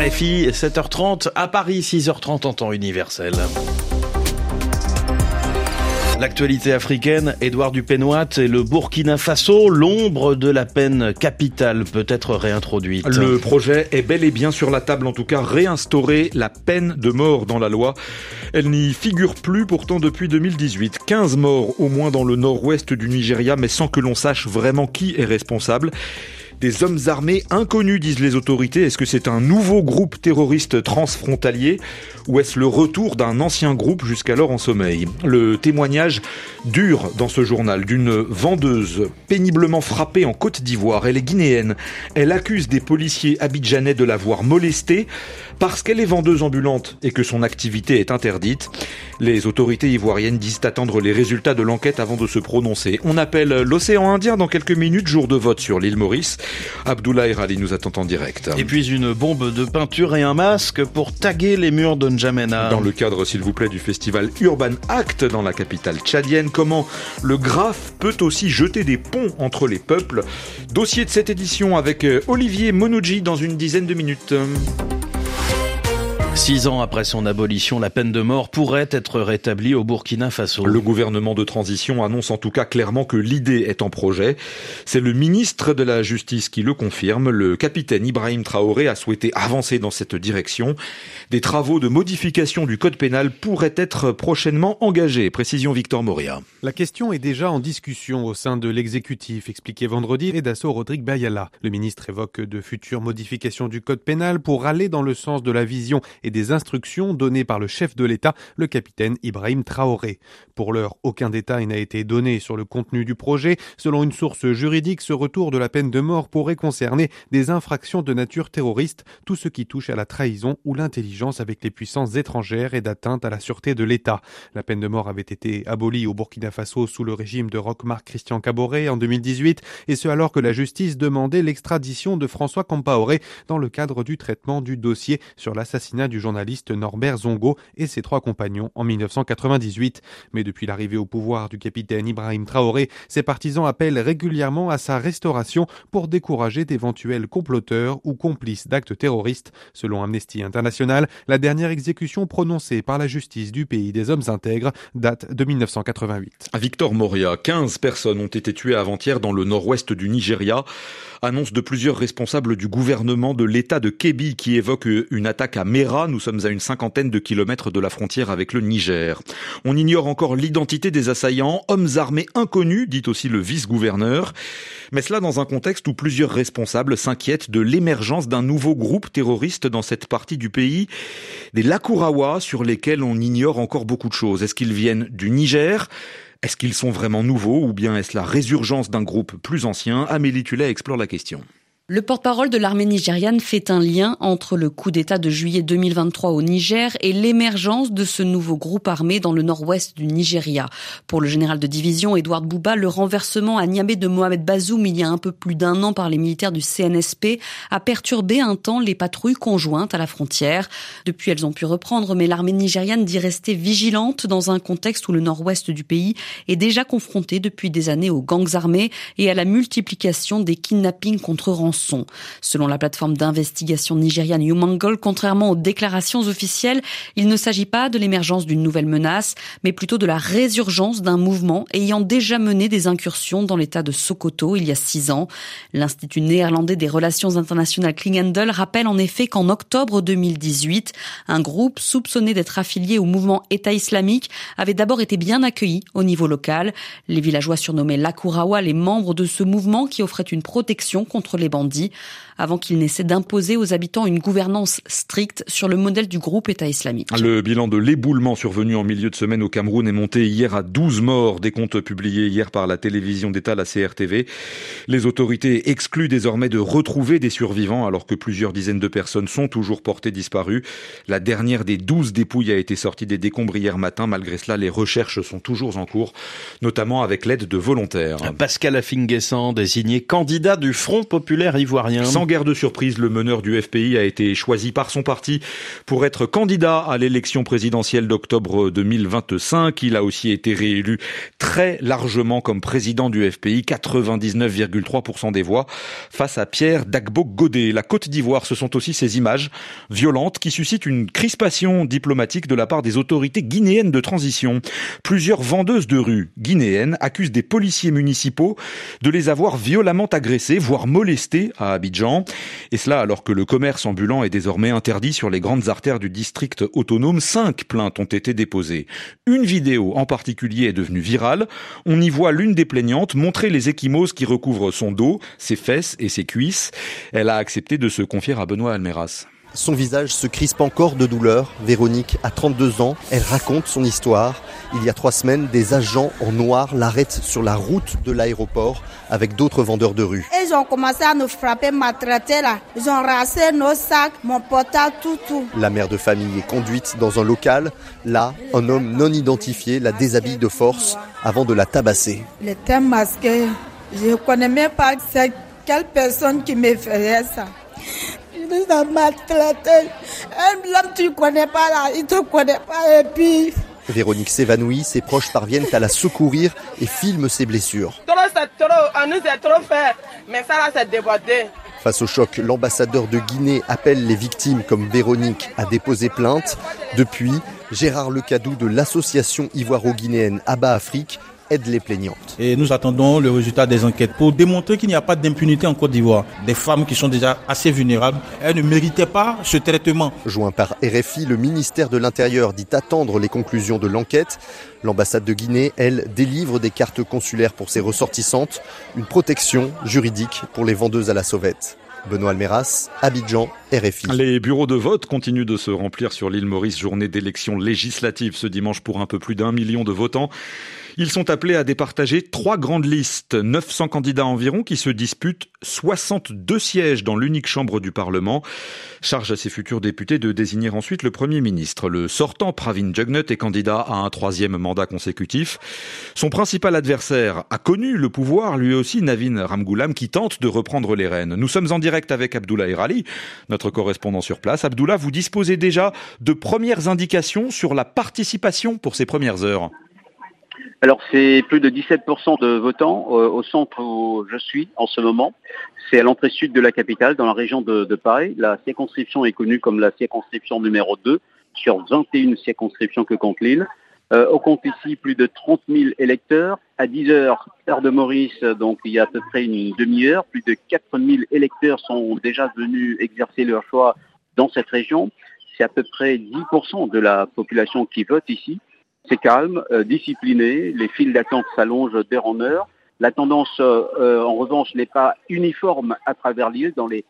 RFI, 7h30 à Paris, 6h30 en temps universel. L'actualité africaine, Édouard Dupenoit et le Burkina Faso, l'ombre de la peine capitale peut être réintroduite. Le projet est bel et bien sur la table, en tout cas réinstaurer la peine de mort dans la loi. Elle n'y figure plus pourtant depuis 2018. 15 morts au moins dans le nord-ouest du Nigeria, mais sans que l'on sache vraiment qui est responsable. Des hommes armés inconnus, disent les autorités. Est-ce que c'est un nouveau groupe terroriste transfrontalier ou est-ce le retour d'un ancien groupe jusqu'alors en sommeil? Le témoignage dur dans ce journal d'une vendeuse péniblement frappée en Côte d'Ivoire. Elle est guinéenne. Elle accuse des policiers abidjanais de l'avoir molestée parce qu'elle est vendeuse ambulante et que son activité est interdite. Les autorités ivoiriennes disent attendre les résultats de l'enquête avant de se prononcer. On appelle l'océan Indien dans quelques minutes, jour de vote sur l'île Maurice. Abdoulaye Rali nous attend en direct. Et puis une bombe de peinture et un masque pour taguer les murs de N'Djamena. Dans le cadre, s'il vous plaît, du festival Urban Act dans la capitale tchadienne, comment le graphe peut aussi jeter des ponts entre les peuples. Dossier de cette édition avec Olivier Monouji dans une dizaine de minutes. 6 ans après son abolition, la peine de mort pourrait être rétablie au Burkina Faso. Le gouvernement de transition annonce en tout cas clairement que l'idée est en projet. C'est le ministre de la Justice qui le confirme. Le capitaine Ibrahim Traoré a souhaité avancer dans cette direction. Des travaux de modification du code pénal pourraient être prochainement engagés. Précision Victor Moria. La question est déjà en discussion au sein de l'exécutif, expliquait vendredi Redasso Rodrigue Bayala. Le ministre évoque de futures modifications du code pénal pour aller dans le sens de la vision et des instructions données par le chef de l'État, le capitaine Ibrahim Traoré. Pour l'heure, aucun détail n'a été donné sur le contenu du projet. Selon une source juridique, ce retour de la peine de mort pourrait concerner des infractions de nature terroriste, tout ce qui touche à la trahison ou l'intelligence avec les puissances étrangères et d'atteinte à la sûreté de l'État. La peine de mort avait été abolie au Burkina Faso sous le régime de Roch-Marc Christian Kaboré en 2018, et ce alors que la justice demandait l'extradition de François Compaoré dans le cadre du traitement du dossier sur l'assassinat du journaliste Norbert Zongo et ses 3 compagnons en 1998. Mais depuis l'arrivée au pouvoir du capitaine Ibrahim Traoré, ses partisans appellent régulièrement à sa restauration pour décourager d'éventuels comploteurs ou complices d'actes terroristes. Selon Amnesty International, la dernière exécution prononcée par la justice du pays des hommes intègres date de 1988. À Victor Moria, 15 personnes ont été tuées avant-hier dans le nord-ouest du Nigeria. Annonce de plusieurs responsables du gouvernement de l'État de Kebbi qui évoque une attaque à Mera. Nous sommes à une 50aine de kilomètres de la frontière avec le Niger. On ignore encore l'identité des assaillants, hommes armés inconnus, dit aussi le vice-gouverneur. Mais cela dans un contexte où plusieurs responsables s'inquiètent de l'émergence d'un nouveau groupe terroriste dans cette partie du pays, des Lakurawa, sur lesquels on ignore encore beaucoup de choses. Est-ce qu'ils viennent du Niger ? Est-ce qu'ils sont vraiment nouveaux ou bien est-ce la résurgence d'un groupe plus ancien? Amélie Tullet explore la question. Le porte-parole de l'armée nigériane fait un lien entre le coup d'État de juillet 2023 au Niger et l'émergence de ce nouveau groupe armé dans le nord-ouest du Nigeria. Pour le général de division Edouard Bouba, le renversement à Niamey de Mohamed Bazoum il y a un peu plus d'1 an par les militaires du CNSP a perturbé un temps les patrouilles conjointes à la frontière. Depuis, elles ont pu reprendre, mais l'armée nigériane dit rester vigilante dans un contexte où le nord-ouest du pays est déjà confronté depuis des années aux gangs armés et à la multiplication des kidnappings contre rançon. Selon la plateforme d'investigation nigériane YouMongoL, contrairement aux déclarations officielles, il ne s'agit pas de l'émergence d'une nouvelle menace, mais plutôt de la résurgence d'un mouvement ayant déjà mené des incursions dans l'état de Sokoto il y a 6 ans. L'Institut néerlandais des relations internationales Klingendel rappelle en effet qu'en octobre 2018, un groupe soupçonné d'être affilié au mouvement État islamique avait d'abord été bien accueilli au niveau local. Les villageois surnommés Lakurawa, les membres de ce mouvement qui offrait une protection contre les bandits, avant qu'il n'essaie d'imposer aux habitants une gouvernance stricte sur le modèle du groupe État islamique. Le bilan de l'éboulement survenu en milieu de semaine au Cameroun est monté hier à 12 morts, des comptes publiés hier par la télévision d'État, la CRTV. Les autorités excluent désormais de retrouver des survivants alors que plusieurs dizaines de personnes sont toujours portées disparues. La dernière des 12 dépouilles a été sortie des décombres hier matin. Malgré cela, les recherches sont toujours en cours, notamment avec l'aide de volontaires. Pascal Affinguessan, désigné candidat du Front populaire maire ivoirien. Sans guère de surprise, le meneur du FPI a été choisi par son parti pour être candidat à l'élection présidentielle d'octobre 2025. Il a aussi été réélu très largement comme président du FPI, 99,3% des voix, face à Pierre Dagbo Godé. La Côte d'Ivoire, ce sont aussi ces images violentes qui suscitent une crispation diplomatique de la part des autorités guinéennes de transition. Plusieurs vendeuses de rue guinéennes accusent des policiers municipaux de les avoir violemment agressés, voire molestés à Abidjan. Et cela alors que le commerce ambulant est désormais interdit sur les grandes artères du district autonome. 5 plaintes ont été déposées. Une vidéo en particulier est devenue virale. On y voit l'une des plaignantes montrer les ecchymoses qui recouvrent son dos, ses fesses et ses cuisses. Elle a accepté de se confier à Benoît Almeras. Son visage se crispe encore de douleur. Véronique a 32 ans. Elle raconte son histoire. Il y a 3 semaines, des agents en noir l'arrêtent sur la route de l'aéroport avec d'autres vendeurs de rue. Ils ont commencé à nous frapper, maltraiter là. Ils ont ramassé nos sacs, mon portable, tout. La mère de famille est conduite dans un local. Là, un homme non identifié la déshabille de force avant de la tabasser. Il était masqué. Je ne connais même pas c'est quelle personne qui me faisait ça. Il nous a maltraité. L'homme, tu ne connais pas là, il ne te connaît pas et puis... Véronique s'évanouit, ses proches parviennent à la secourir et filment ses blessures. Trop, on nous a trop fait, mais ça là c'est débordé. Face au choc, l'ambassadeur de Guinée appelle les victimes comme Véronique à déposer plainte. Depuis, Gérard Lecadou de l'association ivoiro-guinéenne Abba Afrique aide les plaignantes. Et nous attendons le résultat des enquêtes pour démontrer qu'il n'y a pas d'impunité en Côte d'Ivoire. Des femmes qui sont déjà assez vulnérables, elles ne méritaient pas ce traitement. Joint par RFI, le ministère de l'Intérieur dit attendre les conclusions de l'enquête. L'ambassade de Guinée, elle, délivre des cartes consulaires pour ses ressortissantes, une protection juridique pour les vendeuses à la sauvette. Benoît Almeras, Abidjan, RFI. Les bureaux de vote continuent de se remplir sur l'île Maurice, journée d'élection législative ce dimanche pour un peu plus d'1 million de votants. Ils sont appelés à départager 3 grandes listes, 900 candidats environ qui se disputent 62 sièges dans l'unique chambre du Parlement. Charge à ses futurs députés de désigner ensuite le Premier ministre. Le sortant, Pravin Jugnut, est candidat à un 3e mandat consécutif. Son principal adversaire a connu le pouvoir, lui aussi, Navin Ramgoolam, qui tente de reprendre les rênes. Nous sommes en direct avec Abdoulaye Rali, notre correspondant sur place. Abdoulaye, vous disposez déjà de premières indications sur la participation pour ces premières heures? Alors c'est plus de 17% de votants au centre où je suis en ce moment. C'est à l'entrée sud de la capitale, dans la région de Paris. La circonscription est connue comme la circonscription numéro 2 sur 21 circonscriptions que compte l'île. On compte ici plus de 30 000 électeurs. À 10 heures, heure de Maurice, donc il y a à peu près une demi-heure, plus de 4 000 électeurs sont déjà venus exercer leur choix dans cette région. C'est à peu près 10% de la population qui vote ici. C'est calme, discipliné, les files d'attente s'allongent d'heure en heure. La tendance, en revanche, n'est pas uniforme à travers l'île dans les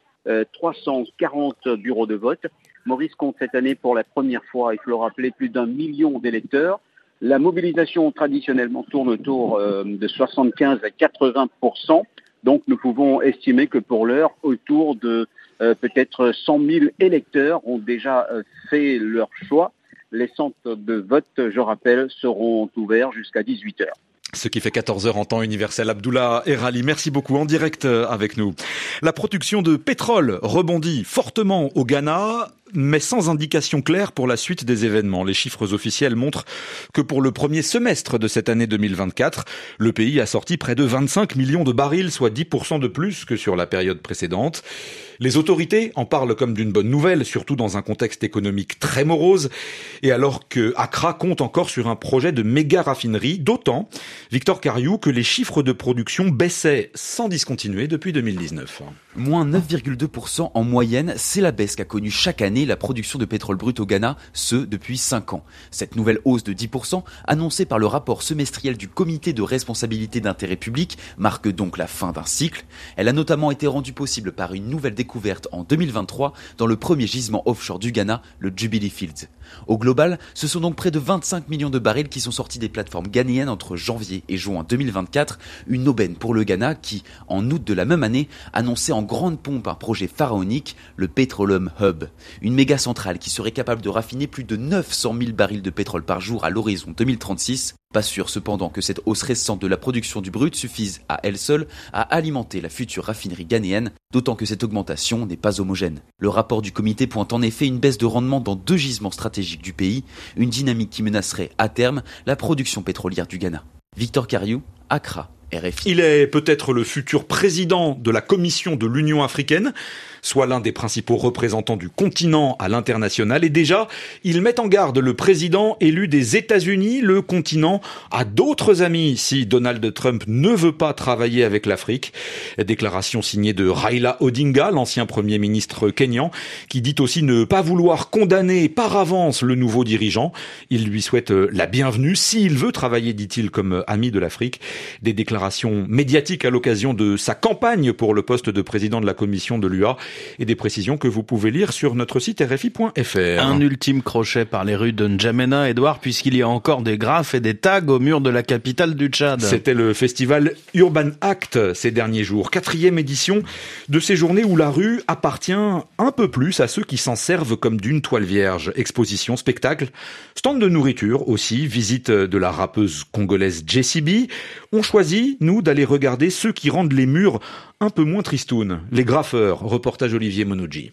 340 bureaux de vote. Maurice compte cette année pour la première fois, il faut le rappeler, plus d'1 million d'électeurs. La mobilisation traditionnellement tourne autour de 75 à 80%. Donc nous pouvons estimer que pour l'heure, autour de peut-être 100 000 électeurs ont déjà fait leur choix. Les centres de vote, je rappelle, seront ouverts jusqu'à 18h. Ce qui fait 14h en temps universel. Abdoulaye Rali, merci beaucoup en direct avec nous. La production de pétrole rebondit fortement au Ghana, mais sans indication claire pour la suite des événements. Les chiffres officiels montrent que pour le premier semestre de cette année 2024, le pays a sorti près de 25 millions de barils, soit 10% de plus que sur la période précédente. Les autorités en parlent comme d'une bonne nouvelle, surtout dans un contexte économique très morose, et alors que Accra compte encore sur un projet de méga raffinerie, d'autant, Victor Cariou, que les chiffres de production baissaient sans discontinuer depuis 2019. Moins 9,2% en moyenne, c'est la baisse qu'a connue chaque année la production de pétrole brut au Ghana, ce depuis 5 ans. Cette nouvelle hausse de 10%, annoncée par le rapport semestriel du Comité de responsabilité d'intérêt public, marque donc la fin d'un cycle. Elle a notamment été rendue possible par une nouvelle découverte en 2023 dans le premier gisement offshore du Ghana, le Jubilee Fields. Au global, ce sont donc près de 25 millions de barils qui sont sortis des plateformes ghanéennes entre janvier et juin 2024, une aubaine pour le Ghana qui, en août de la même année, annonçait en grande pompe un projet pharaonique, le Petroleum Hub, une méga centrale qui serait capable de raffiner plus de 900 000 barils de pétrole par jour à l'horizon 2036. Pas sûr cependant que cette hausse récente de la production du brut suffise à elle seule à alimenter la future raffinerie ghanéenne, d'autant que cette augmentation n'est pas homogène. Le rapport du comité pointe en effet une baisse de rendement dans 2 gisements stratégiques du pays, une dynamique qui menacerait à terme la production pétrolière du Ghana. Victor Cariou, Accra, RFI. Il est peut-être le futur président de la Commission de l'Union africaine, soit l'un des principaux représentants du continent à l'international. Et déjà, il met en garde le président élu des États-Unis. Le continent a d'autres amis si Donald Trump ne veut pas travailler avec l'Afrique. Déclaration signée de Raila Odinga, l'ancien premier ministre kényan, qui dit aussi ne pas vouloir condamner par avance le nouveau dirigeant. Il lui souhaite la bienvenue s'il veut travailler, dit-il, comme ami de l'Afrique. Des déclarations médiatiques à l'occasion de sa campagne pour le poste de président de la Commission de l'UA. Et des précisions que vous pouvez lire sur notre site rfi.fr. Un ultime crochet par les rues de N'Djamena, Edouard, puisqu'il y a encore des graphes et des tags au mur de la capitale du Tchad. C'était le festival Urban Act ces derniers jours. 4e édition de ces journées où la rue appartient un peu plus à ceux qui s'en servent comme d'une toile vierge. Exposition, spectacle, stand de nourriture aussi, visite de la rappeuse congolaise Jessie B. On choisit, nous, d'aller regarder ceux qui rendent les murs un peu moins tristounes. Les graffeurs, reportage Olivier Monodji.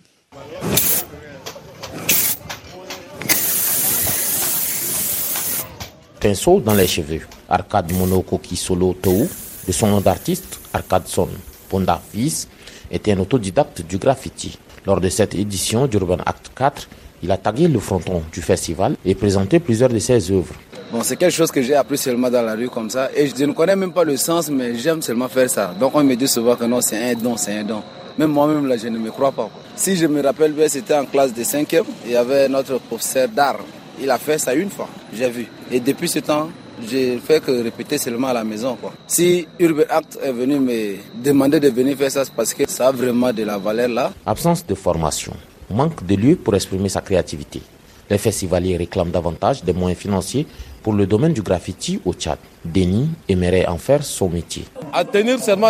Pinceau dans les cheveux. Arcade Monokoki Solo Tou, de son nom d'artiste, Arcade Son. Ponda Fils était un autodidacte du graffiti. Lors de cette édition d'Urban Act 4, il a tagué le fronton du festival et présenté plusieurs de ses œuvres. Bon, c'est quelque chose que j'ai appris seulement dans la rue comme ça. Et je ne connais même pas le sens, mais j'aime seulement faire ça. Donc on me dit souvent que non, c'est un don. Même moi-même, là, je ne me crois pas. Si je me rappelle bien, c'était en classe de 5e. Il y avait notre professeur d'art. Il a fait ça une fois, j'ai vu. Et depuis ce temps, j'ai fait que répéter seulement à la maison. Si Urban Act est venu me demander de venir faire ça, c'est parce que ça a vraiment de la valeur là. Absence de formation, manque de lieu pour exprimer sa créativité. Les festivaliers réclament davantage des moyens financiers pour le domaine du graffiti au Tchad. Denis aimerait en faire son métier. À tenir seulement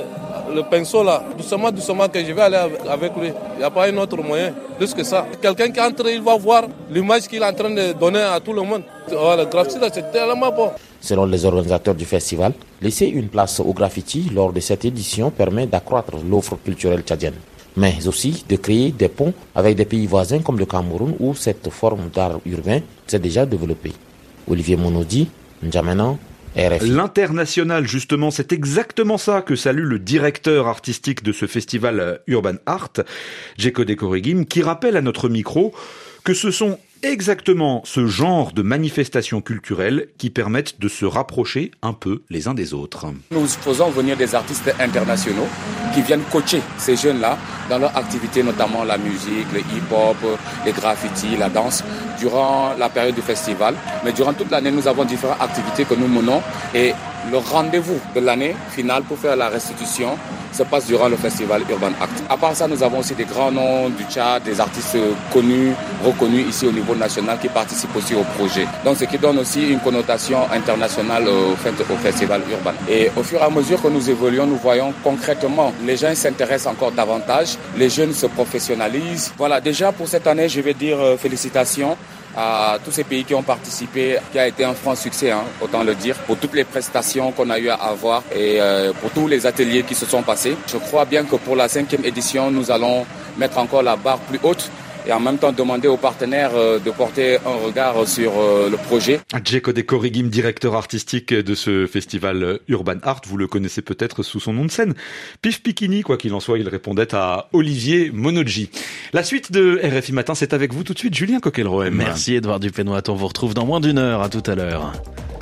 le pinceau là, doucement que je vais aller avec lui. Il n'y a pas un autre moyen, plus que ça. Quelqu'un qui entre, il va voir l'image qu'il est en train de donner à tout le monde. Le graffiti là, c'est tellement bon. Selon les organisateurs du festival, laisser une place au graffiti lors de cette édition permet d'accroître l'offre culturelle tchadienne, mais aussi de créer des ponts avec des pays voisins comme le Cameroun où cette forme d'art urbain s'est déjà développée. Olivier Monodi, N'Djamena, RFI. L'international, justement, c'est exactement ça que salue le directeur artistique de ce festival Urban Art, Djekode Korigim, qui rappelle à notre micro que ce sont exactement ce genre de manifestations culturelles qui permettent de se rapprocher un peu les uns des autres. Nous faisons venir des artistes internationaux qui viennent coacher ces jeunes-là dans leurs activités, notamment la musique, le hip-hop, les graffitis, la danse, durant la période du festival. Mais durant toute l'année, nous avons différentes activités que nous menons et le rendez-vous de l'année finale pour faire la restitution se passe durant le festival Urban Act. À part ça, nous avons aussi des grands noms du Tchad, des artistes connus, reconnus ici au niveau national qui participent aussi au projet. Donc ce qui donne aussi une connotation internationale au festival Urban. Et au fur et à mesure que nous évoluons, nous voyons concrètement les gens s'intéressent encore davantage, les jeunes se professionnalisent. Voilà, déjà pour cette année, je vais dire félicitations à tous ces pays qui ont participé, qui a été un franc succès, autant le dire, pour toutes les prestations qu'on a eu à avoir et pour tous les ateliers qui se sont passés. Je crois bien que pour la 5e édition, nous allons mettre encore la barre plus haute et en même temps demander aux partenaires de porter un regard sur le projet. Djekode Korigim, directeur artistique de ce festival Urban Art, vous le connaissez peut-être sous son nom de scène. Pif Pikini, quoi qu'il en soit, il répondait à Olivier Monodji. La suite de RFI Matin, c'est avec vous tout de suite, Julien Coquelroem. Merci Edouard Dupénoit, on vous retrouve dans moins d'1 heure, à tout à l'heure.